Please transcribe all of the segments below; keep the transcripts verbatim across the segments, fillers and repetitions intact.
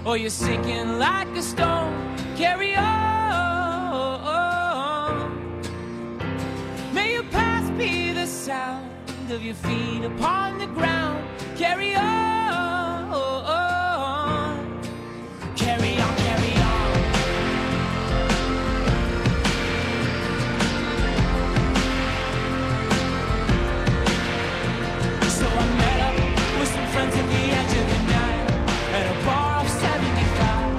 or you're sinking like a stone. Carry on. May your past be the sound of your feet upon the ground. Carry on. Carry on, carry on. So I met up with some friends at the edge of the night at a bar off seventy-five.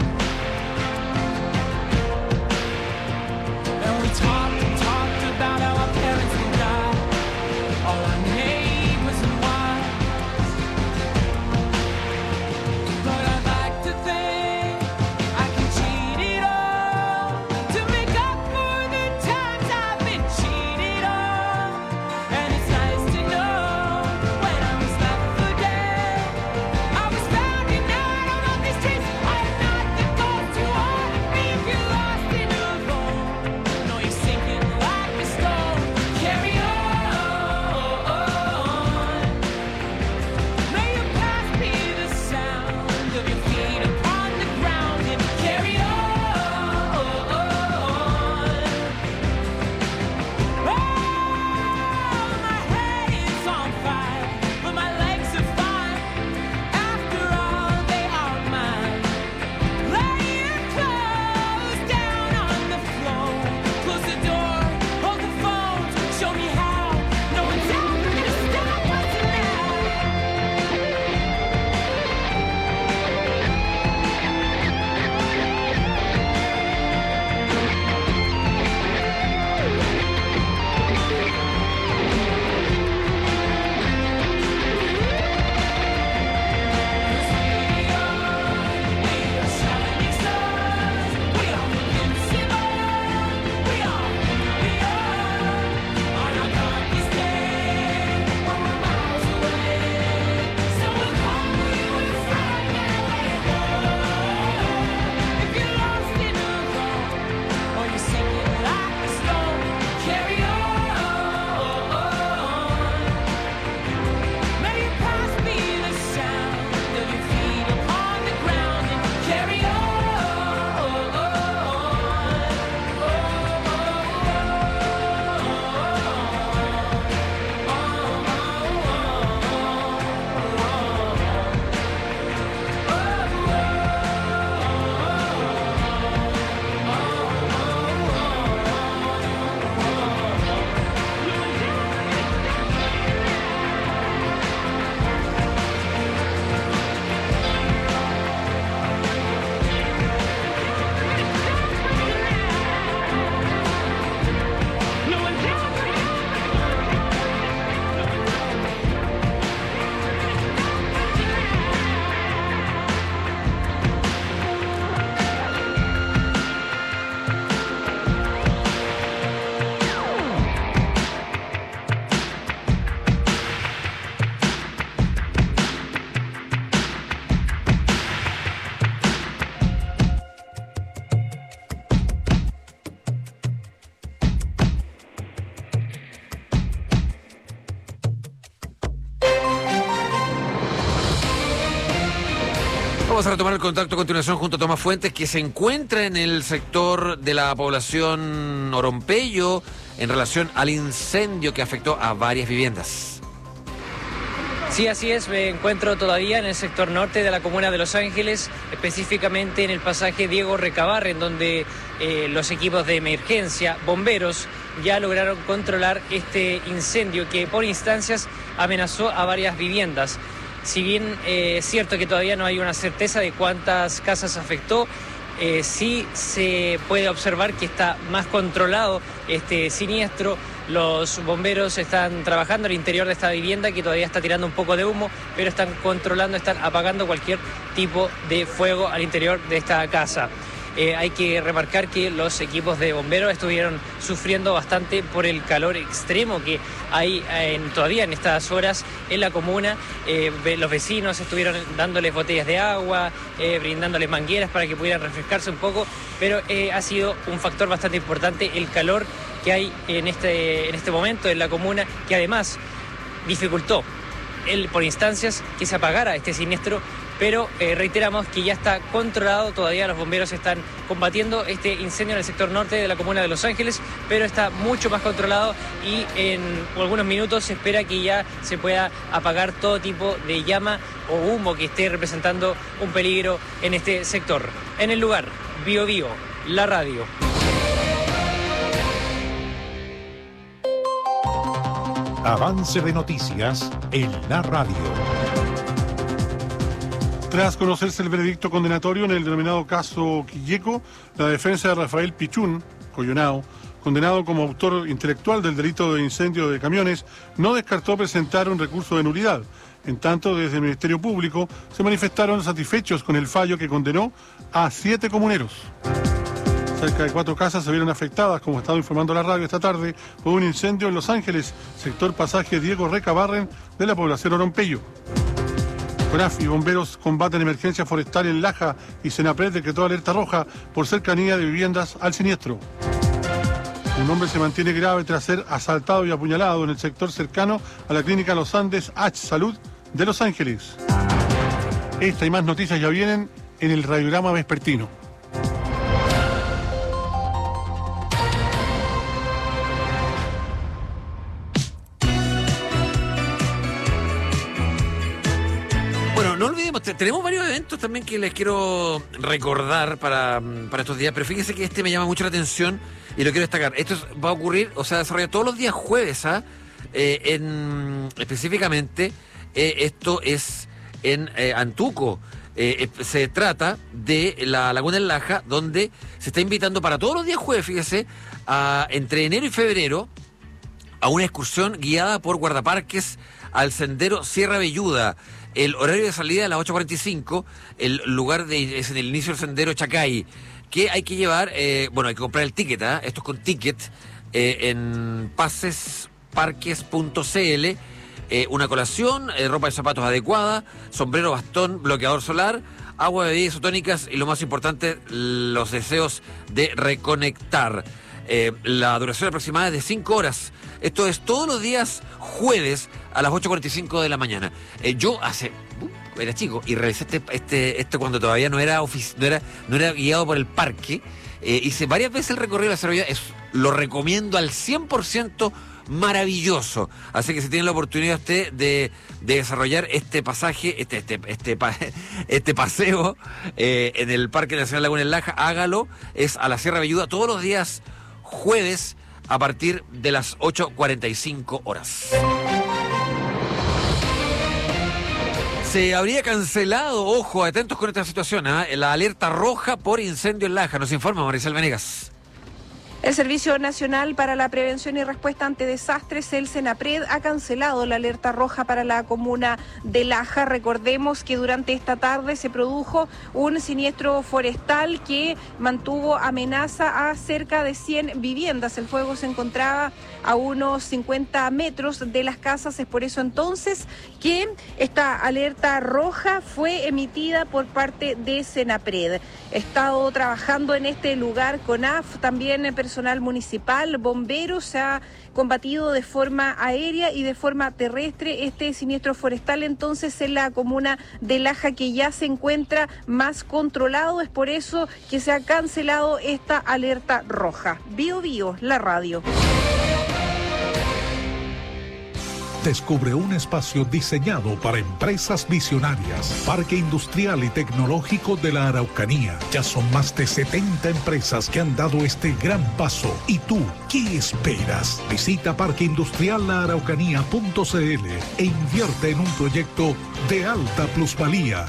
And we talked and talked about how our parents would die, all our neighbors and wives. But I'd like to think I can cheat it all to make up for the times I've been cheated on. And it's nice to know when I was left for dead, I was found and out on all these streets. I am not the ghost who haunted me. If you're lost and alone, no, you're sinking like a stone. Carry on. May your past be the sound of your feet upon the ground, and carry on. Oh, my head is on fire, but my legs are fine. After all, they are mine. Lay your clothes down on the floor. Close the door, hold the phone. Show me how. No one's ever gonna stop us now. Vamos a retomar el contacto a continuación junto a Tomás Fuentes, que se encuentra en el sector de la población Orompeyo en relación al incendio que afectó a varias viviendas. Sí, así es, me encuentro todavía en el sector norte de la comuna de Los Ángeles, específicamente en el pasaje Diego Recabarre, en donde eh, los equipos de emergencia, bomberos, ya lograron controlar este incendio que por instancias amenazó a varias viviendas. Si bien eh, es cierto que todavía no hay una certeza de cuántas casas afectó, eh, sí se puede observar que está más controlado este siniestro. Los bomberos están trabajando al interior de esta vivienda que todavía está tirando un poco de humo, pero están controlando, están apagando cualquier tipo de fuego al interior de esta casa. Eh, hay que remarcar que los equipos de bomberos estuvieron sufriendo bastante por el calor extremo que hay en, todavía en estas horas en la comuna. Eh, los vecinos estuvieron dándoles botellas de agua, eh, brindándoles mangueras para que pudieran refrescarse un poco, pero eh, ha sido un factor bastante importante el calor que hay en este, en este momento en la comuna, que además dificultó el, por instancias que se apagara este siniestro, pero eh, reiteramos que ya está controlado, todavía los bomberos están combatiendo este incendio en el sector norte de la comuna de Los Ángeles, pero está mucho más controlado y en algunos minutos se espera que ya se pueda apagar todo tipo de llama o humo que esté representando un peligro en este sector. En el lugar, Bio Bio, la radio. Avance de noticias en la radio. Tras conocerse el veredicto condenatorio en el denominado caso Quilleco, la defensa de Rafael Pichún, Coyonao, condenado como autor intelectual del delito de incendio de camiones, no descartó presentar un recurso de nulidad. En tanto, desde el Ministerio Público se manifestaron satisfechos con el fallo que condenó a siete comuneros. Cerca de cuatro casas se vieron afectadas, como ha estado informando la radio esta tarde, por un incendio en Los Ángeles, sector pasaje Diego Recabarren de la población Orompeyo. CONAF y bomberos combaten emergencia forestal en Laja y Senapred decretó alerta roja por cercanía de viviendas al siniestro. Un hombre se mantiene grave tras ser asaltado y apuñalado en el sector cercano a la clínica Los Andes H Salud de Los Ángeles. Esta y más noticias ya vienen en el radiograma vespertino. No olvidemos, tenemos varios eventos también que les quiero recordar para, para estos días, pero fíjense que este me llama mucho la atención y lo quiero destacar. Esto es, va a ocurrir, o sea, desarrolla todos los días jueves, ¿ah? Eh, en, específicamente, eh, esto es en eh, Antuco. Eh, eh, se trata de la Laguna del Laja, donde se está invitando para todos los días jueves, fíjese, a, entre enero y febrero, a una excursión guiada por guardaparques al sendero Sierra Velluda. El horario de salida es a las ocho cuarenta y cinco, el lugar de, es en el inicio del sendero Chacay, que hay que llevar, eh, bueno, hay que comprar el ticket, ¿eh? Esto es con ticket, eh, en pases parques punto c l, eh, una colación, eh, ropa de zapatos adecuada, sombrero, bastón, bloqueador solar, agua, bebidas isotónicas y lo más importante, los deseos de reconectar. Eh, la duración aproximada es de cinco horas. Esto es todos los días jueves a las ocho cuarenta y cinco de la mañana. Eh, yo hace... Uh, era chico y realicé este, este, este cuando todavía no era, ofici- no era, no era guiado por el parque. Eh, hice varias veces el recorrido de la Sierra Velluda. Es, lo recomiendo al cien por ciento, maravilloso. Así que si tienen la oportunidad usted de, de desarrollar este pasaje, este, este, este, pa, este paseo eh, en el Parque Nacional Laguna del Laja, hágalo. Es a la Sierra Velluda todos los días jueves a partir de las ocho cuarenta y cinco horas. Se habría cancelado, ojo, atentos con esta situación, ¿eh? La alerta roja por incendio en Laja. Nos informa Maricel Venegas. El Servicio Nacional para la Prevención y Respuesta ante Desastres, el Senapred, ha cancelado la alerta roja para la comuna de Laja. Recordemos que durante esta tarde se produjo un siniestro forestal que mantuvo amenaza a cerca de cien viviendas. El fuego se encontraba a unos cincuenta metros de las casas. Es por eso entonces que esta alerta roja fue emitida por parte de Senapred. He estado trabajando en este lugar con A F, también personal personal municipal, bomberos, se ha combatido de forma aérea y de forma terrestre este siniestro forestal entonces en la comuna de Laja, que ya se encuentra más controlado. Es por eso que se ha cancelado esta alerta roja. Bio Bio, la radio. Descubre un espacio diseñado para empresas visionarias. Parque Industrial y Tecnológico de la Araucanía. Ya son más de setenta empresas que han dado este gran paso. ¿Y tú qué esperas? Visita parque industrial la araucanía punto c l e invierte en un proyecto de alta plusvalía.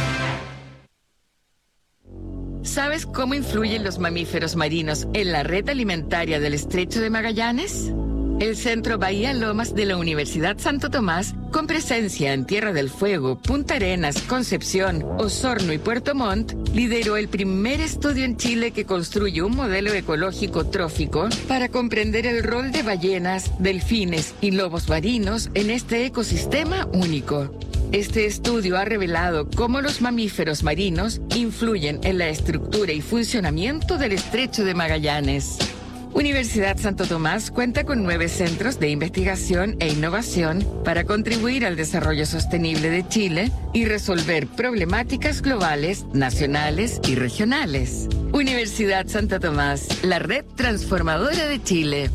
¿Sabes cómo influyen los mamíferos marinos en la red alimentaria del Estrecho de Magallanes? El Centro Bahía Lomas de la Universidad Santo Tomás, con presencia en Tierra del Fuego, Punta Arenas, Concepción, Osorno y Puerto Montt, lideró el primer estudio en Chile que construye un modelo ecológico trófico para comprender el rol de ballenas, delfines y lobos marinos en este ecosistema único. Este estudio ha revelado cómo los mamíferos marinos influyen en la estructura y funcionamiento del Estrecho de Magallanes. Universidad Santo Tomás cuenta con nueve centros de investigación e innovación para contribuir al desarrollo sostenible de Chile y resolver problemáticas globales, nacionales y regionales. Universidad Santo Tomás, la red transformadora de Chile.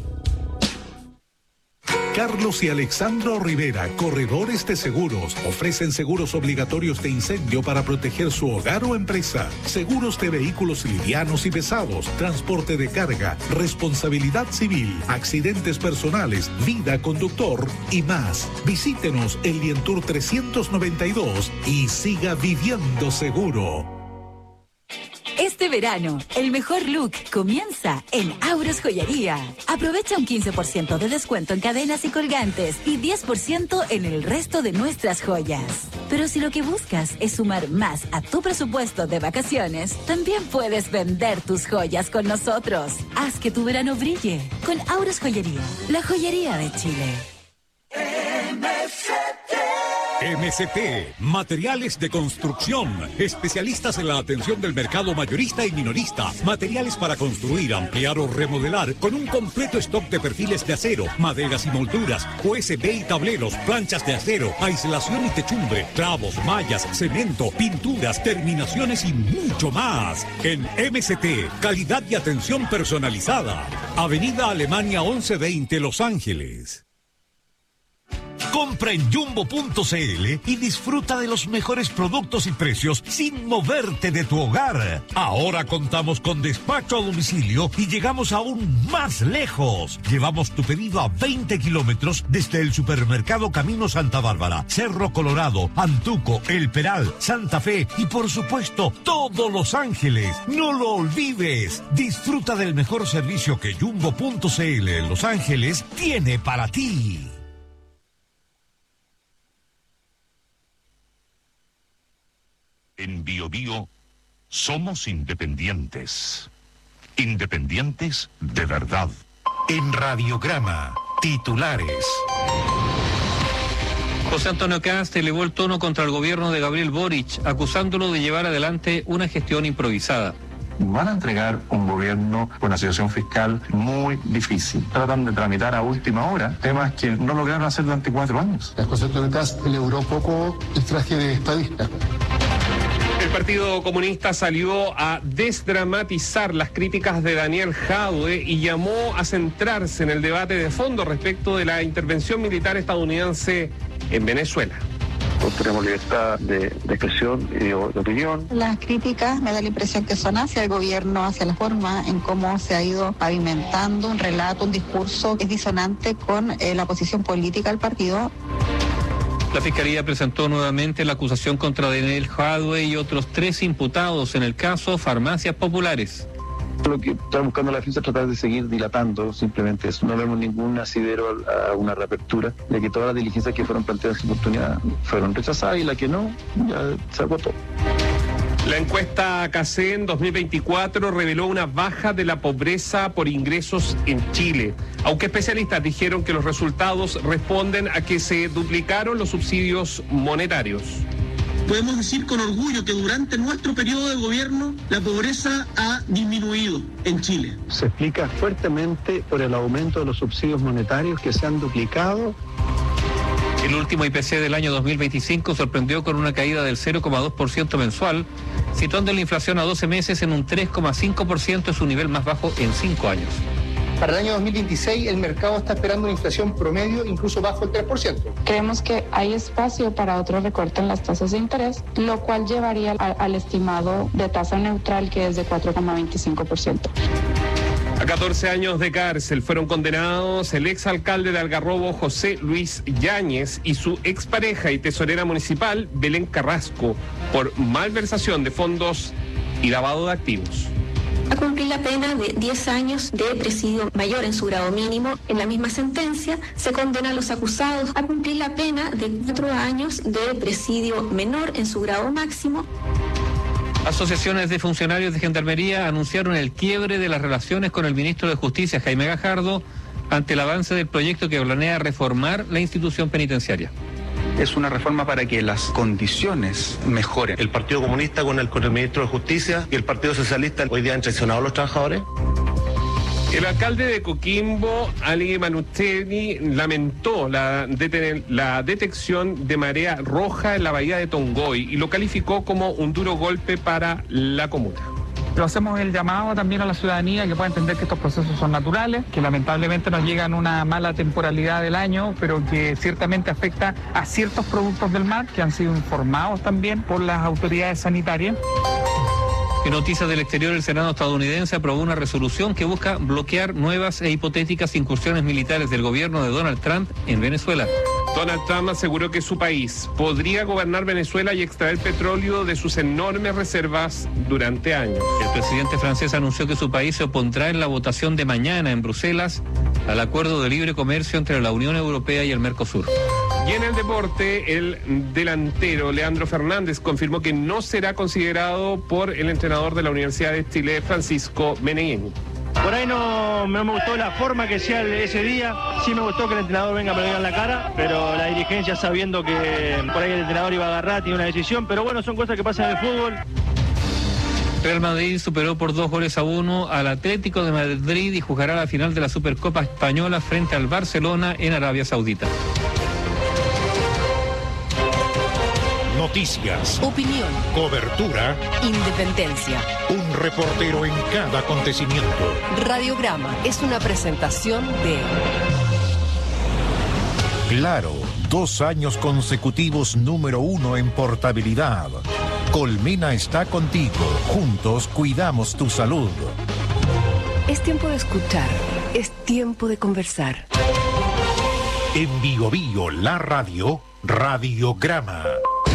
Carlos y Alexandro Rivera, corredores de seguros, ofrecen seguros obligatorios de incendio para proteger su hogar o empresa, seguros de vehículos livianos y pesados, transporte de carga, responsabilidad civil, accidentes personales, vida conductor y más. Visítenos en Lientour trescientos noventa y dos y siga viviendo seguro. Este verano, el mejor look comienza en Auros Joyería. Aprovecha un quince por ciento de descuento en cadenas y colgantes y diez por ciento en el resto de nuestras joyas. Pero si lo que buscas es sumar más a tu presupuesto de vacaciones, también puedes vender tus joyas con nosotros. Haz que tu verano brille con Auros Joyería, la joyería de Chile. M C T, materiales de construcción, especialistas en la atención del mercado mayorista y minorista, materiales para construir, ampliar o remodelar, con un completo stock de perfiles de acero, maderas y molduras, U S B y tableros, planchas de acero, aislación y techumbre, clavos, mallas, cemento, pinturas, terminaciones y mucho más. En M C T, calidad y atención personalizada. Avenida Alemania once veinte, Los Ángeles. Compra en jumbo punto c l y disfruta de los mejores productos y precios sin moverte de tu hogar. Ahora contamos con despacho a domicilio y llegamos aún más lejos. Llevamos tu pedido a veinte kilómetros desde el supermercado Camino Santa Bárbara, Cerro Colorado, Antuco, El Peral, Santa Fe y por supuesto todo Los Ángeles. No lo olvides. Disfruta del mejor servicio que jumbo punto c l en Los Ángeles tiene para ti. En Bio Bio somos independientes. Independientes de verdad. En Radiograma, titulares. José Antonio Cast elevó el tono contra el gobierno de Gabriel Boric, acusándolo de llevar adelante una gestión improvisada. Van a entregar un gobierno con una situación fiscal muy difícil. Tratan de tramitar a última hora temas que no lograron hacer durante cuatro años. El José Antonio Cast logró poco el traje de estadista. El Partido Comunista salió a desdramatizar las críticas de Daniel Jadwe y llamó a centrarse en el debate de fondo respecto de la intervención militar estadounidense en Venezuela. Tenemos libertad de, de expresión y de, de opinión. Las críticas me da la impresión que son hacia el gobierno, hacia la forma en cómo se ha ido pavimentando un relato, un discurso que es disonante con eh, la posición política del partido. La Fiscalía presentó nuevamente la acusación contra Daniel Jadwe y otros tres imputados en el caso Farmacias Populares. Lo que está buscando la defensa es tratar de seguir dilatando simplemente eso. No vemos ningún asidero a una reapertura, de que todas las diligencias que fueron planteadas en su oportunidad fueron rechazadas y la que no, ya se agotó. La encuesta CACEN dos mil veinticuatro reveló una baja de la pobreza por ingresos en Chile, aunque especialistas dijeron que los resultados responden a que se duplicaron los subsidios monetarios. Podemos decir con orgullo que durante nuestro periodo de gobierno la pobreza ha disminuido en Chile. Se explica fuertemente por el aumento de los subsidios monetarios que se han duplicado. El último I P C del año dos mil veinticinco sorprendió con una caída del cero coma dos por ciento mensual, situando la inflación a doce meses en un tres coma cinco por ciento, es su nivel más bajo en cinco años. Para el año dos mil veintiséis el mercado está esperando una inflación promedio incluso bajo el tres por ciento. Creemos que hay espacio para otro recorte en las tasas de interés, lo cual llevaría a, al estimado de tasa neutral, que es de cuatro coma veinticinco por ciento. A catorce años de cárcel fueron condenados el exalcalde de Algarrobo, José Luis Yáñez, y su expareja y tesorera municipal, Belén Carrasco, por malversación de fondos y lavado de activos. A cumplir la pena de diez años de presidio mayor en su grado mínimo. En la misma sentencia se condena a los acusados a cumplir la pena de cuatro años de presidio menor en su grado máximo. Asociaciones de funcionarios de Gendarmería anunciaron el quiebre de las relaciones con el ministro de Justicia, Jaime Gajardo, ante el avance del proyecto que planea reformar la institución penitenciaria. Es una reforma para que las condiciones mejoren. El Partido Comunista con el, con el ministro de Justicia y el Partido Socialista hoy día han traicionado a los trabajadores. El alcalde de Coquimbo, Ali Manucheni, lamentó la, deten- la detección de marea roja en la bahía de Tongoy y lo calificó como un duro golpe para la comuna. Pero hacemos el llamado también a la ciudadanía que pueda entender que estos procesos son naturales, que lamentablemente nos llega en una mala temporalidad del año, pero que ciertamente afecta a ciertos productos del mar que han sido informados también por las autoridades sanitarias. En noticias del exterior, el Senado estadounidense aprobó una resolución que busca bloquear nuevas e hipotéticas incursiones militares del gobierno de Donald Trump en Venezuela. Donald Trump aseguró que su país podría gobernar Venezuela y extraer petróleo de sus enormes reservas durante años. El presidente francés anunció que su país se opondrá en la votación de mañana en Bruselas al acuerdo de libre comercio entre la Unión Europea y el Mercosur. Y en el deporte, el delantero Leandro Fernández confirmó que no será considerado por el entrenador de la Universidad de Chile, Francisco Meneghini. Por ahí no, no me gustó la forma que sea ese día, sí me gustó que el entrenador venga a pegar en la cara, pero la dirigencia sabiendo que por ahí el entrenador iba a agarrar, tiene una decisión, pero bueno, son cosas que pasan en el fútbol. Real Madrid superó por dos goles a uno al Atlético de Madrid y jugará la final de la Supercopa Española frente al Barcelona en Arabia Saudita. Noticias, opinión, cobertura, independencia. Un reportero en cada acontecimiento. Radiograma es una presentación de Claro, dos años consecutivos número uno en portabilidad. Colmena está contigo. Juntos cuidamos tu salud. Es tiempo de escuchar, es tiempo de conversar. En Bio Bio, la radio, Radiograma.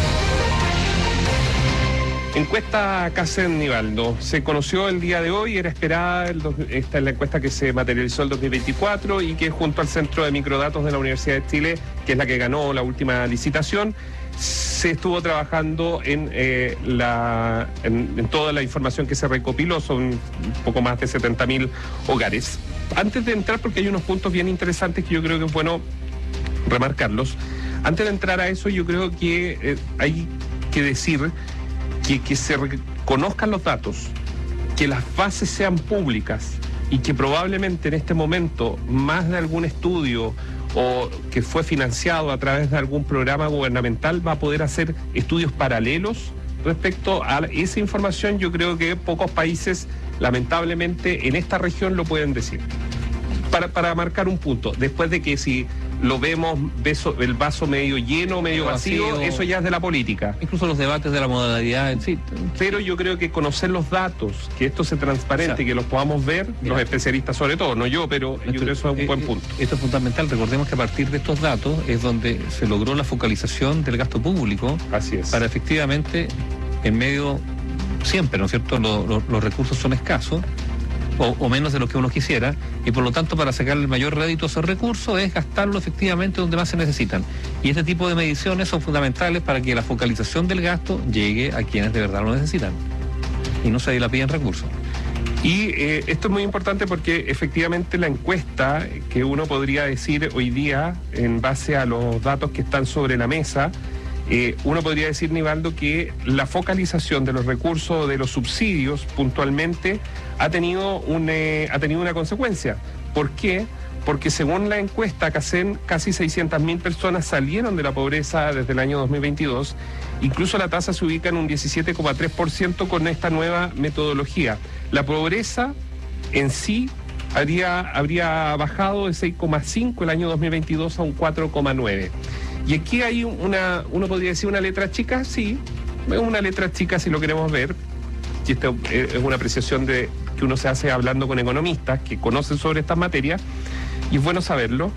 Encuesta Casen Nivaldo. Se conoció el día de hoy, era esperada, el dos, esta es la encuesta que se materializó el dos mil veinticuatro y que junto al Centro de Microdatos de la Universidad de Chile, que es la que ganó la última licitación, se estuvo trabajando en, eh, la, en, en toda la información que se recopiló, son un poco más de setenta mil hogares. Antes de entrar, porque hay unos puntos bien interesantes que yo creo que es bueno remarcarlos, antes de entrar a eso yo creo que eh, hay que decir que, que se reconozcan los datos, que las bases sean públicas y que probablemente en este momento más de algún estudio o que fue financiado a través de algún programa gubernamental va a poder hacer estudios paralelos respecto a esa información. Yo creo que pocos países, lamentablemente, en esta región lo pueden decir. Para, para marcar un punto, después de que si lo vemos beso, el vaso medio lleno, medio vacío, vacío, eso ya es de la política. Incluso los debates de la modalidad en sí. Pero yo creo que conocer los datos, que esto sea transparente, o sea, que los podamos ver, mira, los especialistas sobre todo, no yo, pero esto, yo creo que eso es un eh, buen punto. Esto es fundamental. Recordemos que a partir de estos datos es donde se logró la focalización del gasto público. Así es. Para efectivamente, en medio, siempre, ¿no es cierto?, lo, lo, los recursos son escasos. O, o menos de lo que uno quisiera, y por lo tanto para sacar el mayor rédito a esos recursos es gastarlo efectivamente donde más se necesitan. Y este tipo de mediciones son fundamentales para que la focalización del gasto llegue a quienes de verdad lo necesitan y no se dilapiden recursos. Y eh, esto es muy importante porque efectivamente la encuesta que uno podría decir hoy día, en base a los datos que están sobre la mesa, Eh, uno podría decir, Nivaldo, que la focalización de los recursos, de los subsidios, puntualmente, ha tenido, un, eh, ha tenido una consecuencia. ¿Por qué? Porque según la encuesta Casen, casi seiscientas mil personas salieron de la pobreza desde el año dos mil veintidós. Incluso la tasa se ubica en un diecisiete coma tres por ciento con esta nueva metodología. La pobreza en sí habría, habría bajado de seis coma cinco el año dos mil veintidós a un cuatro coma nueve. Y aquí hay una, uno podría decir una letra chica, sí, es una letra chica si lo queremos ver, y esta es una apreciación de, que uno se hace hablando con economistas que conocen sobre estas materias, y es bueno saberlo.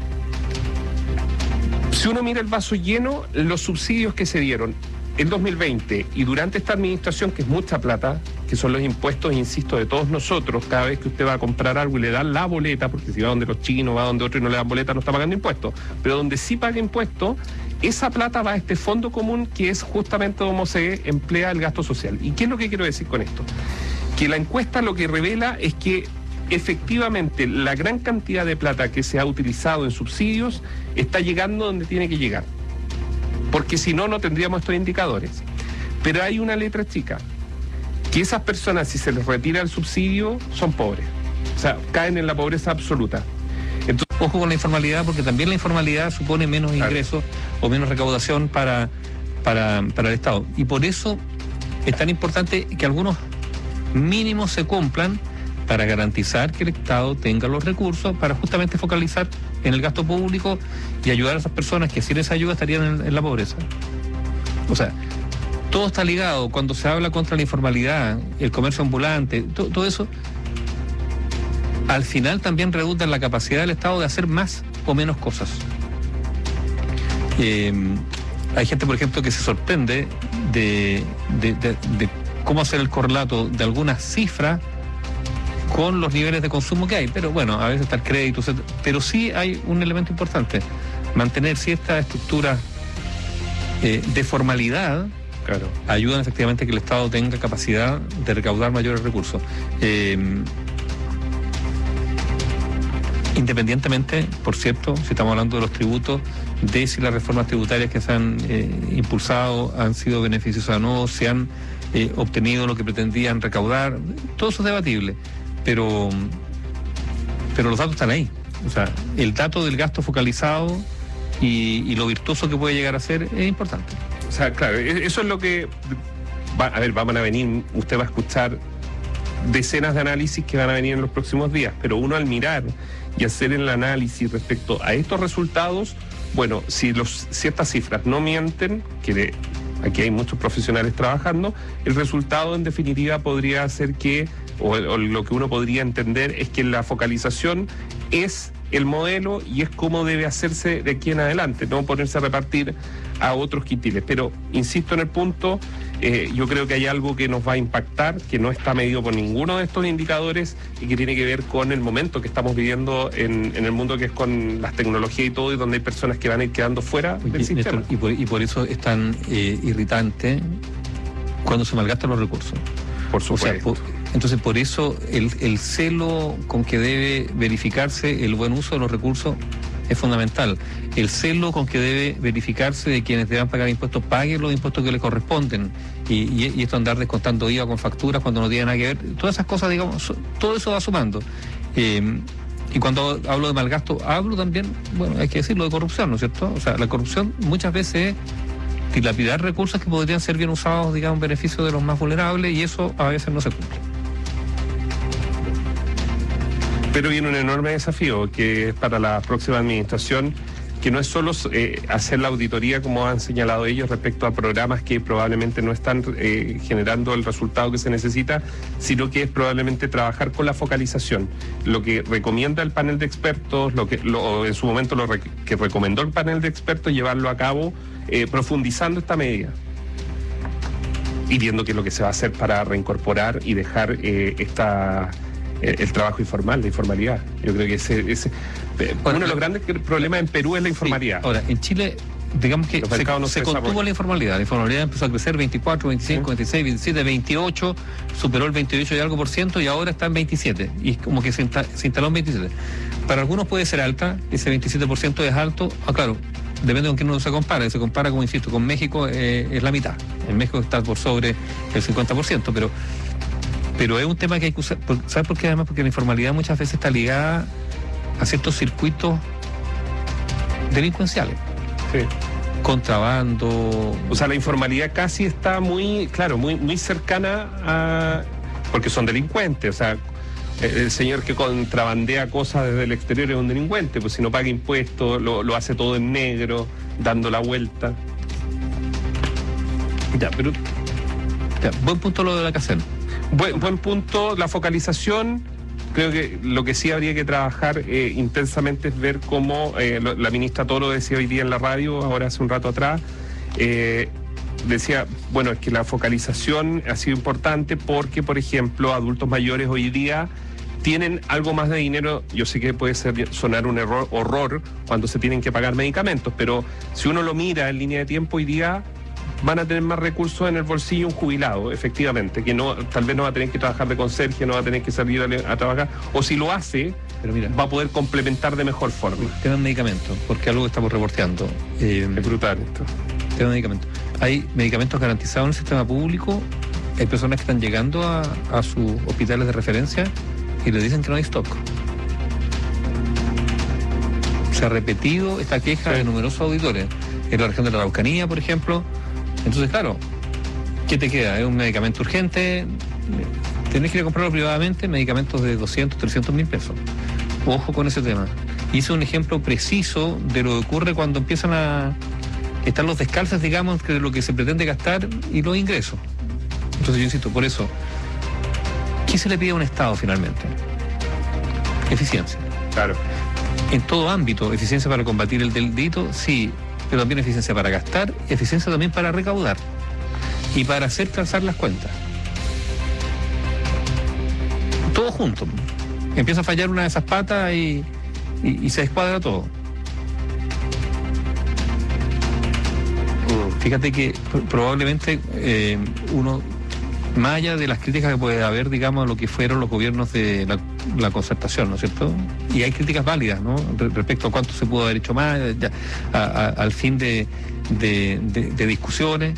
Si uno mira el vaso lleno, los subsidios que se dieron en dos mil veinte y durante esta administración, que es mucha plata, que son los impuestos, insisto, de todos nosotros, cada vez que usted va a comprar algo y le dan la boleta, porque si va donde los chinos, va donde otros y no le dan boleta, no está pagando impuestos, pero donde sí paga impuestos, esa plata va a este fondo común que es justamente como se emplea el gasto social. ¿Y qué es lo que quiero decir con esto? Que la encuesta lo que revela es que efectivamente la gran cantidad de plata que se ha utilizado en subsidios está llegando donde tiene que llegar, porque si no, no tendríamos estos indicadores. Pero hay una letra chica, que esas personas, si se les retira el subsidio, son pobres. O sea, caen en la pobreza absoluta. Entonces, ojo con la informalidad, porque también la informalidad supone menos ingresos o menos recaudación para, para, para el Estado. Y por eso es tan importante que algunos mínimos se cumplan para garantizar que el Estado tenga los recursos para justamente focalizar en el gasto público y ayudar a esas personas que sin esa ayuda estarían en, en la pobreza. O sea, todo está ligado. Cuando se habla contra la informalidad, el comercio ambulante, to, todo eso, al final también redunda en la capacidad del Estado de hacer más o menos cosas. Eh, hay gente, por ejemplo, que se sorprende de, de, de, de cómo hacer el correlato de algunas cifras con los niveles de consumo que hay. Pero bueno, a veces está el crédito, pero sí hay un elemento importante: mantener ciertas estructuras eh, de formalidad. Claro. Ayudan efectivamente a que el Estado tenga capacidad de recaudar mayores recursos. Eh, Independientemente, por cierto, si estamos hablando de los tributos, de si las reformas tributarias que se han eh, impulsado han sido beneficiosas o no, si han eh, obtenido lo que pretendían recaudar, todo eso es debatible, pero, pero los datos están ahí. O sea, el dato del gasto focalizado y, y lo virtuoso que puede llegar a ser es importante. O sea, claro, eso es lo que... Va, a ver, van a venir, usted va a escuchar decenas de análisis que van a venir en los próximos días, pero uno al mirar y hacer el análisis respecto a estos resultados, bueno, si los, ciertas cifras no mienten, que de, aquí hay muchos profesionales trabajando, el resultado en definitiva podría ser que, o, o lo que uno podría entender es que la focalización es el modelo y es cómo debe hacerse de aquí en adelante, no ponerse a repartir a otros quintiles. Pero insisto en el punto, eh, yo creo que hay algo que nos va a impactar, que no está medido por ninguno de estos indicadores y que tiene que ver con el momento que estamos viviendo en, en el mundo, que es con las tecnologías y todo, y donde hay personas que van a ir quedando fuera del y, sistema. Néstor, y, por, y por eso es tan eh, irritante cuando se malgastan los recursos. Por supuesto. O sea, por, entonces, por eso el, el celo con que debe verificarse el buen uso de los recursos es fundamental. El celo con que debe verificarse de quienes deban pagar impuestos, paguen los impuestos que les corresponden. Y, y, y esto andar descontando I V A con facturas cuando no tiene nada que ver. Todas esas cosas, digamos, todo eso va sumando. Eh, y cuando hablo de malgasto, hablo también, bueno, hay que decirlo, de corrupción, ¿no es cierto? O sea, la corrupción muchas veces es dilapidar recursos que podrían ser bien usados, digamos, en beneficio de los más vulnerables, y eso a veces no se cumple. Pero viene un enorme desafío que es para la próxima administración, que no es solo eh, hacer la auditoría, como han señalado ellos, respecto a programas que probablemente no están eh, generando el resultado que se necesita, sino que es probablemente trabajar con la focalización. Lo que recomienda el panel de expertos, lo que lo, en su momento lo rec- que recomendó el panel de expertos, llevarlo a cabo eh, profundizando esta medida y viendo qué es lo que se va a hacer para reincorporar y dejar eh, esta... El, el trabajo informal, la informalidad. Yo creo que ese, ese bueno, uno de los grandes problemas en Perú es la informalidad. Sí. Ahora, en Chile, digamos que se, no se contuvo la informalidad. La informalidad empezó a crecer veinticuatro, veinticinco, ¿sí? veintiséis, veintisiete, veintiocho, superó el veintiocho y algo por ciento, y ahora está en veintisiete. Y como que se, insta, se instaló en veintisiete. Para algunos puede ser alta, ese veintisiete por ciento es alto. Ah, claro, depende con quién uno se compara. Si se compara, como insisto, con México, eh, es la mitad. En México está por sobre el cincuenta por ciento, pero Pero es un tema que hay que usar. ¿Sabes por qué? Además, porque la informalidad muchas veces está ligada a ciertos circuitos delincuenciales. Sí. Contrabando. O sea, la informalidad casi está muy, claro, muy, muy cercana a... Porque son delincuentes. O sea, el señor que contrabandea cosas desde el exterior es un delincuente, pues si no paga impuestos, lo, lo hace todo en negro, dando la vuelta. Ya, pero... Ya, buen punto lo de la casera. Buen, buen punto, la focalización. Creo que lo que sí habría que trabajar eh, intensamente es ver cómo, eh, lo, la ministra Toro decía hoy día en la radio, ahora hace un rato atrás, eh, decía, bueno, es que la focalización ha sido importante porque, por ejemplo, adultos mayores hoy día tienen algo más de dinero. Yo sé que puede ser, sonar un error, horror cuando se tienen que pagar medicamentos, pero si uno lo mira en línea de tiempo, hoy día van a tener más recursos en el bolsillo un jubilado, efectivamente, que no, tal vez no va a tener que trabajar de conserje, no va a tener que salir a, a trabajar, o si lo hace, pero mira, va a poder complementar de mejor forma. Tema de medicamentos, porque algo que estamos reporteando. Eh, es brutal esto. Tema de medicamentos. Hay medicamentos garantizados en el sistema público, hay personas que están llegando a, a sus hospitales de referencia y le dicen que no hay stock. Se ha repetido esta queja de numerosos auditores. En la región de la Araucanía, por ejemplo. Entonces, claro, ¿qué te queda? ¿Es un medicamento urgente? Tenés que ir a comprarlo privadamente, medicamentos de doscientos, trescientos mil pesos. Ojo con ese tema. Hice un ejemplo preciso de lo que ocurre cuando empiezan a estar los descalces, digamos, de lo que se pretende gastar y los ingresos. Entonces yo insisto, por eso, ¿qué se le pide a un Estado finalmente? Eficiencia. Claro. En todo ámbito, eficiencia para combatir el delito, sí, pero también eficiencia para gastar, eficiencia también para recaudar y para hacer calzar las cuentas. Todo junto. Empieza a fallar una de esas patas y, y, y se descuadra todo. Fíjate que probablemente eh, uno, más allá de las críticas que puede haber, digamos, a lo que fueron los gobiernos de la, la concertación, ¿no es cierto? Y hay críticas válidas, ¿no? Re- respecto a cuánto se pudo haber hecho más, ya, a, a, al fin de, de, de, de discusiones.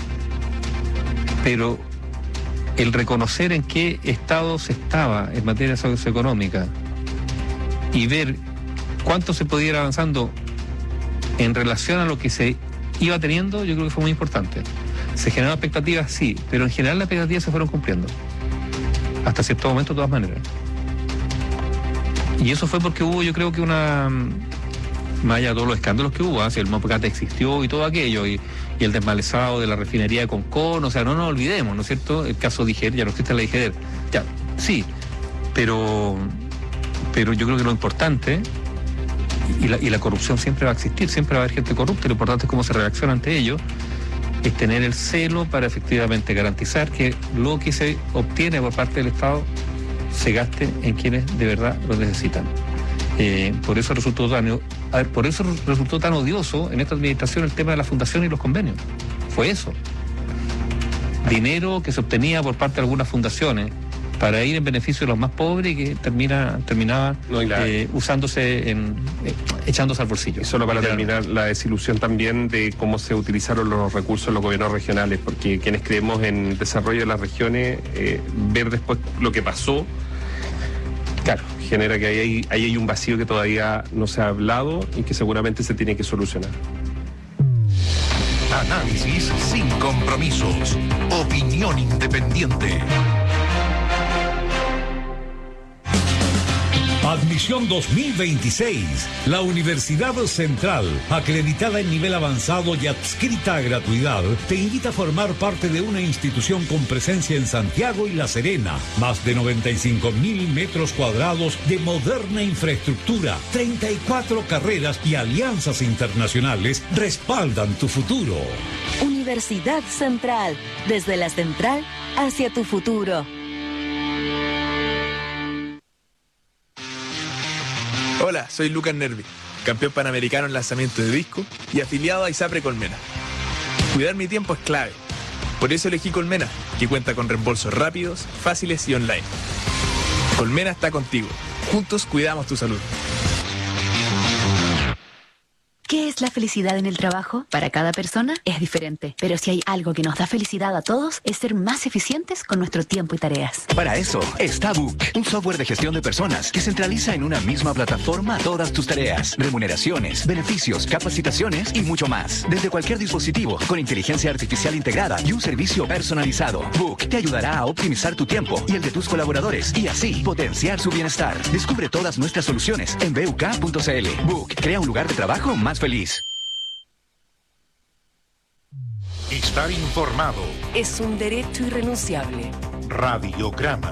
Pero el reconocer en qué estado se estaba en materia socioeconómica y ver cuánto se podía ir avanzando en relación a lo que se iba teniendo, yo creo que fue muy importante. Se generaron expectativas, sí, pero en general las expectativas se fueron cumpliendo. Hasta cierto momento, de todas maneras. Y eso fue porque hubo, yo creo que una... Más allá de todos los escándalos que hubo, ¿eh? El Mopcat existió y todo aquello, y, y el desmalezado de la refinería de Concón, o sea, no nos olvidemos, ¿no es cierto? El caso Diger, ya no existe la Diger. Ya, sí, pero, pero yo creo que lo importante... Y la, y la corrupción siempre va a existir, siempre va a haber gente corrupta, y lo importante es cómo se reacciona ante ello, es tener el celo para efectivamente garantizar que lo que se obtiene por parte del Estado se gaste en quienes de verdad lo necesitan. Eh, por eso resultó tan, a ver, por eso resultó tan odioso en esta administración el tema de la fundación y los convenios. Fue eso. Dinero que se obtenía por parte de algunas fundaciones para ir en beneficio de los más pobres y que termina, terminaba no, la... eh, usándose, en, eh, echándose al bolsillo. Y solo para terminar, la desilusión también de cómo se utilizaron los recursos en los gobiernos regionales, porque quienes creemos en el desarrollo de las regiones, eh, ver después lo que pasó, claro, genera que ahí hay, ahí hay un vacío que todavía no se ha hablado y que seguramente se tiene que solucionar. Análisis sin compromisos. Opinión independiente. Admisión dos mil veintiséis. La Universidad Central, acreditada en nivel avanzado y adscrita a gratuidad, te invita a formar parte de una institución con presencia en Santiago y La Serena. Más de noventa y cinco mil metros cuadrados de moderna infraestructura, treinta y cuatro carreras y alianzas internacionales respaldan tu futuro. Universidad Central, desde la central hacia tu futuro. Hola, soy Lucas Nervi, campeón panamericano en lanzamiento de disco y afiliado a ISAPRE Colmena. Cuidar mi tiempo es clave. Por eso elegí Colmena, que cuenta con reembolsos rápidos, fáciles y online. Colmena está contigo. Juntos cuidamos tu salud. ¿Qué es la felicidad en el trabajo? Para cada persona es diferente, pero si hay algo que nos da felicidad a todos es ser más eficientes con nuestro tiempo y tareas. Para eso está Book, un software de gestión de personas que centraliza en una misma plataforma todas tus tareas, remuneraciones, beneficios, capacitaciones y mucho más. Desde cualquier dispositivo, con inteligencia artificial integrada y un servicio personalizado. Book te ayudará a optimizar tu tiempo y el de tus colaboradores y así potenciar su bienestar. Descubre todas nuestras soluciones en b u k punto c l. Book crea un lugar de trabajo más feliz. Estar informado. Es un derecho irrenunciable. Radiograma.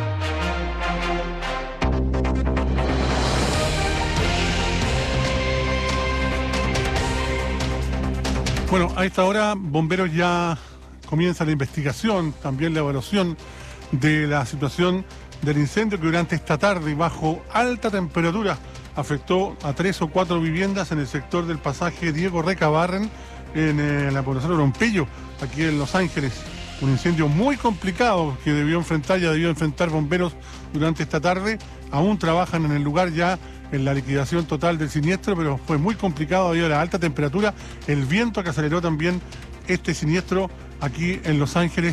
Bueno, a esta hora bomberos ya comienza la investigación, también la evaluación de la situación del incendio que durante esta tarde y bajo alta temperatura afectó a tres o cuatro viviendas en el sector del pasaje Diego Recabarren, en eh, la población de Orompillo, aquí en Los Ángeles. Un incendio muy complicado que debió enfrentar, ya debió enfrentar bomberos durante esta tarde. Aún trabajan en el lugar ya en la liquidación total del siniestro, pero fue muy complicado debido a la alta temperatura, el viento que aceleró también este siniestro aquí en Los Ángeles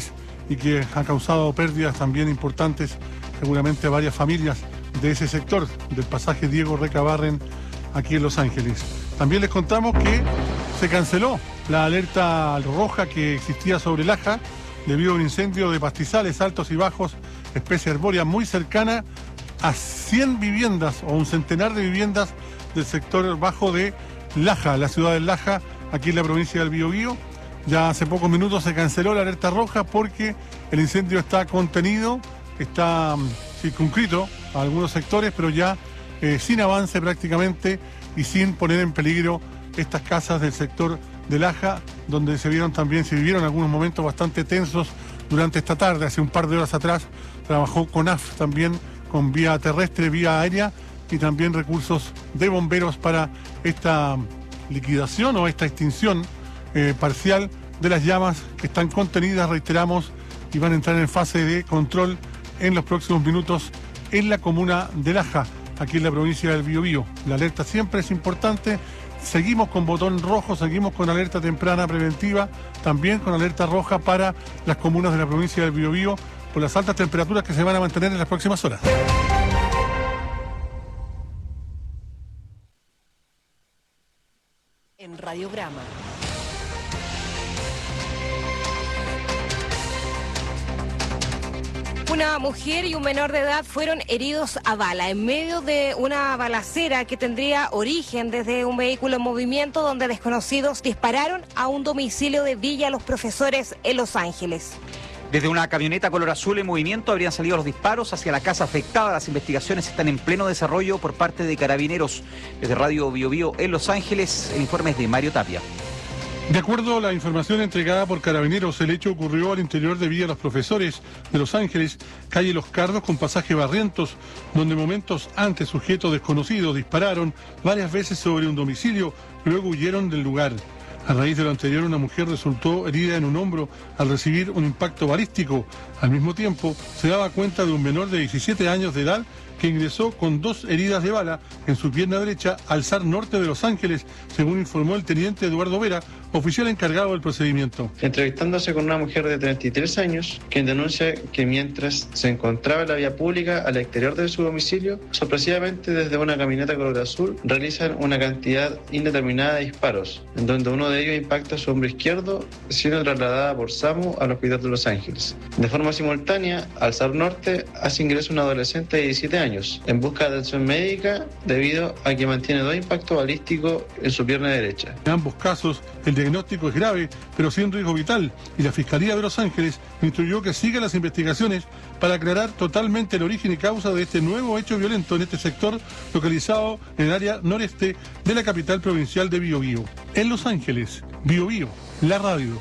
y que ha causado pérdidas también importantes seguramente a varias familias de ese sector, del pasaje Diego Recabarren aquí en Los Ángeles. También les contamos que se canceló la alerta roja que existía sobre Laja debido a un incendio de pastizales altos y bajos, especie arbórea muy cercana a cien viviendas o un centenar de viviendas del sector bajo de Laja, la ciudad de Laja, aquí en la provincia del Biobío. Ya hace pocos minutos se canceló la alerta roja porque el incendio está contenido, está um, circunscrito a algunos sectores, pero ya eh, sin avance prácticamente y sin poner en peligro estas casas del sector de Laja, donde se vieron también, se vivieron algunos momentos bastante tensos durante esta tarde. Hace un par de horas atrás trabajó CONAF también con vía terrestre, vía aérea y también recursos de bomberos para esta liquidación o esta extinción eh, parcial de las llamas que están contenidas, reiteramos, y van a entrar en fase de control en los próximos minutos en la comuna de Laja, aquí en la provincia del Biobío. La alerta siempre es importante. Seguimos con botón rojo, seguimos con alerta temprana preventiva, también con alerta roja para las comunas de la provincia del Biobío por las altas temperaturas que se van a mantener en las próximas horas. En Radiograma. Una mujer y un menor de edad fueron heridos a bala en medio de una balacera que tendría origen desde un vehículo en movimiento donde desconocidos dispararon a un domicilio de Villa Los Profesores en Los Ángeles. Desde una camioneta color azul en movimiento habrían salido los disparos hacia la casa afectada. Las investigaciones están en pleno desarrollo por parte de Carabineros. Desde Radio Biobío en Los Ángeles, el informe es de Mario Tapia. De acuerdo a la información entregada por Carabineros, el hecho ocurrió al interior de Villa Los Profesores de Los Ángeles, calle Los Cardos con pasaje Barrientos, donde momentos antes sujetos desconocidos dispararon varias veces sobre un domicilio, luego huyeron del lugar. A raíz de lo anterior, una mujer resultó herida en un hombro al recibir un impacto balístico. Al mismo tiempo, se daba cuenta de un menor de diecisiete años de edad que ingresó con dos heridas de bala en su pierna derecha al S A R Norte de Los Ángeles, según informó el teniente Eduardo Vera, oficial encargado del procedimiento. Entrevistándose con una mujer de treinta y tres años, quien denuncia que mientras se encontraba en la vía pública al exterior de su domicilio, sorpresivamente desde una camioneta color azul realizan una cantidad indeterminada de disparos, en donde uno de ellos impacta su hombro izquierdo, siendo trasladada por SAMU al hospital de Los Ángeles. De forma simultánea, al S A R Norte hace ingreso un adolescente de diecisiete años en busca de atención médica debido a que mantiene dos impactos balísticos en su pierna derecha. En ambos casos, el diagnóstico es grave, pero sin riesgo vital, y la Fiscalía de Los Ángeles instruyó que siga las investigaciones para aclarar totalmente el origen y causa de este nuevo hecho violento en este sector localizado en el área noreste de la capital provincial de Biobío. En Los Ángeles, Biobío, la radio.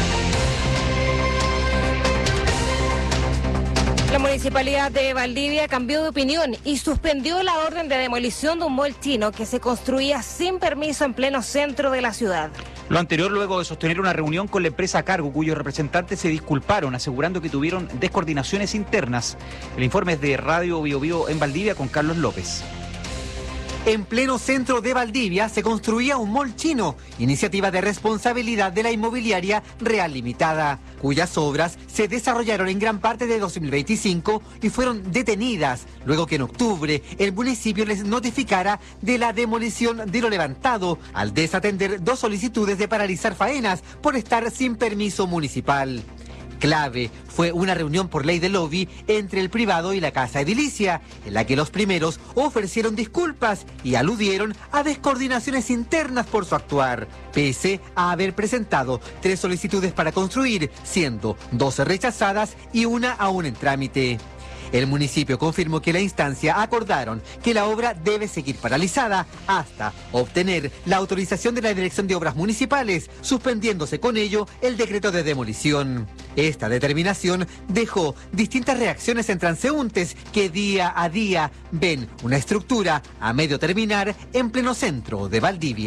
La Municipalidad de Valdivia cambió de opinión y suspendió la orden de demolición de un mall chino que se construía sin permiso en pleno centro de la ciudad. Lo anterior luego de sostener una reunión con la empresa a cargo, cuyos representantes se disculparon, asegurando que tuvieron descoordinaciones internas. El informe es de Radio Biobío en Valdivia con Carlos López. En pleno centro de Valdivia se construía un mall chino, iniciativa de responsabilidad de la inmobiliaria Real Limitada, cuyas obras se desarrollaron en gran parte de dos mil veinticinco y fueron detenidas, luego que en octubre el municipio les notificara de la demolición de lo levantado, al desatender dos solicitudes de paralizar faenas por estar sin permiso municipal. Clave fue una reunión por ley de lobby entre el privado y la casa edilicia, en la que los primeros ofrecieron disculpas y aludieron a descoordinaciones internas por su actuar, pese a haber presentado tres solicitudes para construir, siendo doce rechazadas y una aún en trámite. El municipio confirmó que la instancia acordaron que la obra debe seguir paralizada hasta obtener la autorización de la Dirección de Obras Municipales, suspendiéndose con ello el decreto de demolición. Esta determinación dejó distintas reacciones en transeúntes que día a día ven una estructura a medio terminar en pleno centro de Valdivia.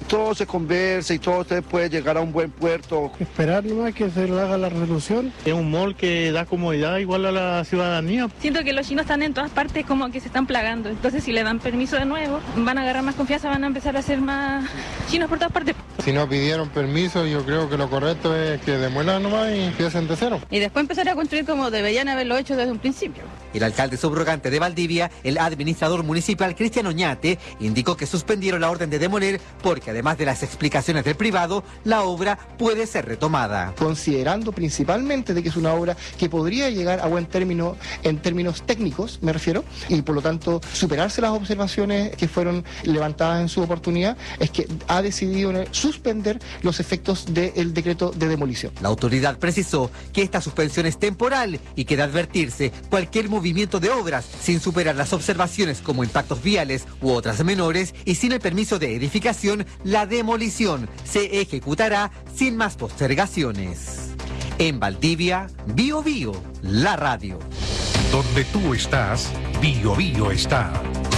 todo se conversa y todo usted puede llegar a un buen puerto. Esperar nomás que se le haga la resolución. Es un mall que da comodidad igual a la ciudadanía. Siento que los chinos están en todas partes como que se están plagando. Entonces si le dan permiso de nuevo, van a agarrar más confianza, van a empezar a ser más chinos por todas partes. Si no pidieron permiso, yo creo que lo correcto es que demuelan nomás y empiecen de cero. Y después empezar a construir como deberían haberlo hecho desde un principio. El alcalde subrogante de Valdivia, el administrador municipal Cristian Oñate, indicó que suspendieron la orden de demoler porque además de las explicaciones del privado, la obra puede ser retomada. Considerando principalmente de que es una obra que podría llegar a buen término en términos técnicos, me refiero, y por lo tanto superarse las observaciones que fueron levantadas en su oportunidad, es que ha decidido suspender los efectos del decreto de demolición. La autoridad precisó que esta suspensión es temporal y que de advertirse cualquier movimiento de obras sin superar las observaciones como impactos viales u otras menores y sin el permiso de edificación, la demolición se ejecutará sin más postergaciones. En Valdivia, Bio Bio, la radio. Donde tú estás, Bio Bio está.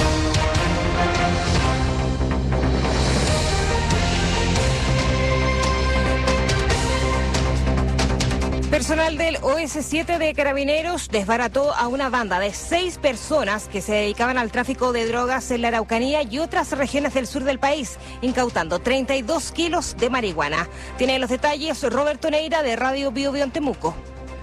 Personal del O S siete de Carabineros desbarató a una banda de seis personas que se dedicaban al tráfico de drogas en la Araucanía y otras regiones del sur del país, incautando treinta y dos kilos de marihuana. Tiene los detalles Roberto Neira de Radio Bio Bio en Temuco.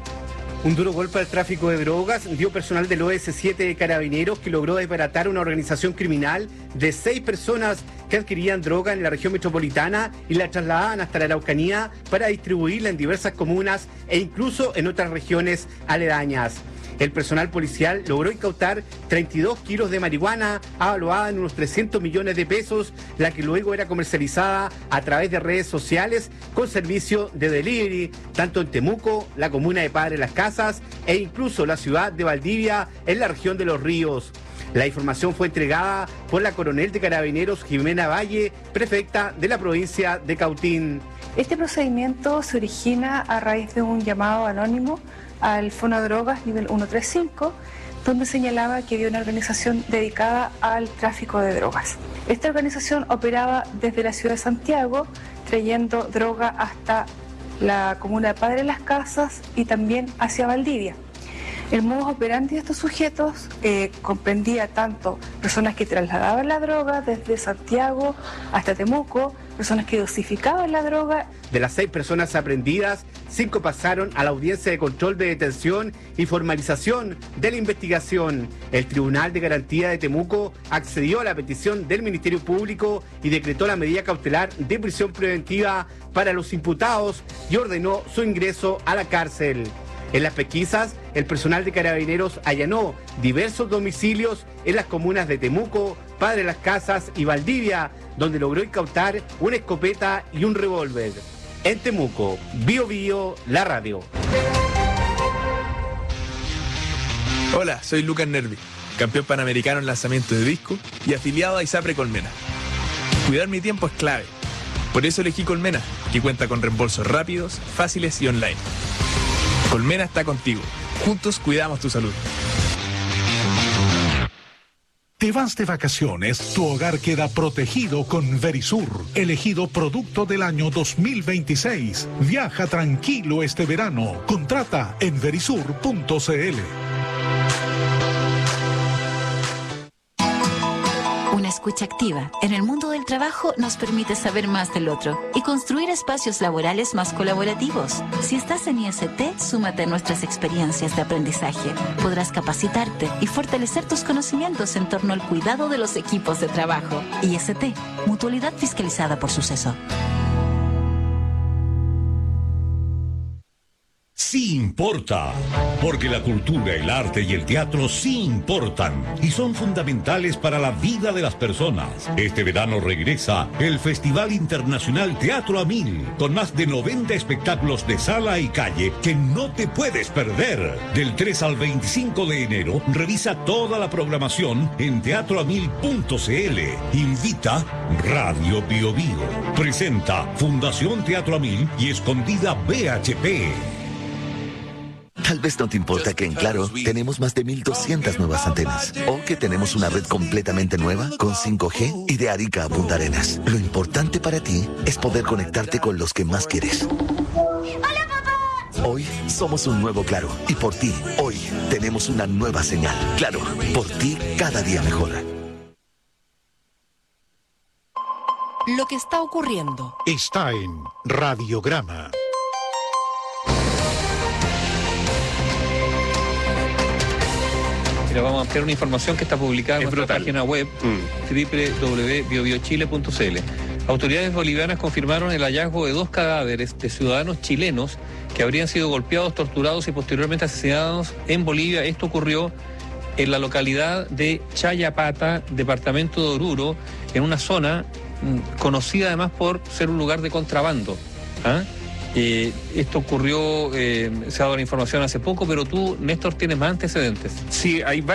Un duro golpe al tráfico de drogas dio personal del O S siete de Carabineros que logró desbaratar una organización criminal de seis personas que adquirían droga en la región metropolitana y la trasladaban hasta la Araucanía para distribuirla en diversas comunas e incluso en otras regiones aledañas. El personal policial logró incautar treinta y dos kilos de marihuana, avaluada en unos trescientos millones de pesos, la que luego era comercializada a través de redes sociales con servicio de delivery, tanto en Temuco, la comuna de Padre Las Casas e incluso la ciudad de Valdivia, en la región de Los Ríos. La información fue entregada por la coronel de Carabineros Jimena Valle, prefecta de la provincia de Cautín. Este procedimiento se origina a raíz de un llamado anónimo al Fonodrogas nivel ciento treinta y cinco, donde señalaba que había una organización dedicada al tráfico de drogas. Esta organización operaba desde la ciudad de Santiago, trayendo droga hasta la comuna de Padre Las Casas y también hacia Valdivia. El modus operandi de estos sujetos eh, comprendía tanto personas que trasladaban la droga desde Santiago hasta Temuco, personas que dosificaban la droga. De las seis personas aprehendidas, cinco pasaron a la audiencia de control de detención y formalización de la investigación. El Tribunal de Garantía de Temuco accedió a la petición del Ministerio Público y decretó la medida cautelar de prisión preventiva para los imputados y ordenó su ingreso a la cárcel. En las pesquisas, el personal de Carabineros allanó diversos domicilios en las comunas de Temuco, Padre Las Casas y Valdivia, donde logró incautar una escopeta y un revólver. En Temuco, Bio Bio, la radio. Hola, soy Lucas Nervi, campeón panamericano en lanzamiento de disco y afiliado a ISAPRE Colmena. Cuidar mi tiempo es clave. Por eso elegí Colmena, que cuenta con reembolsos rápidos, fáciles y online. Colmena está contigo. Juntos cuidamos tu salud. Te vas de vacaciones, tu hogar queda protegido con Verisur, elegido producto del año dos mil veintiséis. Viaja tranquilo este verano. Contrata en verisur punto c l. Una escucha activa en el mundo del trabajo nos permite saber más del otro y construir espacios laborales más colaborativos. Si estás en I S T, súmate a nuestras experiencias de aprendizaje. Podrás capacitarte y fortalecer tus conocimientos en torno al cuidado de los equipos de trabajo. I S T, mutualidad fiscalizada por Suceso. Sí importa, porque la cultura, el arte y el teatro sí importan y son fundamentales para la vida de las personas. Este verano regresa el Festival Internacional Teatro a Mil, con más de noventa espectáculos de sala y calle que no te puedes perder. Del tres al veinticinco de enero, revisa toda la programación en teatro a mil punto c l. Invita Radio Bio Bio. Presenta Fundación Teatro a Mil y Escondida B H P. Tal vez no te importa que en Claro tenemos más de mil doscientas nuevas antenas o que tenemos una red completamente nueva con cinco G y de Arica a Punta Arenas. Lo importante para ti es poder conectarte con los que más quieres. ¡Hola, papá! Hoy somos un nuevo Claro y por ti, hoy tenemos una nueva señal. Claro, por ti cada día mejor. Lo que está ocurriendo está en Radiograma. Mira, vamos a ampliar una información que está publicada en nuestra brutal. página web mm. doble u doble u doble u punto bio bio chile punto c l. Autoridades bolivianas confirmaron el hallazgo de dos cadáveres de ciudadanos chilenos que habrían sido golpeados, torturados y posteriormente asesinados en Bolivia. Esto ocurrió en la localidad de Chayapata, departamento de Oruro, en una zona mm, conocida además por ser un lugar de contrabando. ¿Ah? Eh, esto ocurrió, eh, se ha dado la información hace poco, pero tú, Néstor, tienes más antecedentes. Sí, hay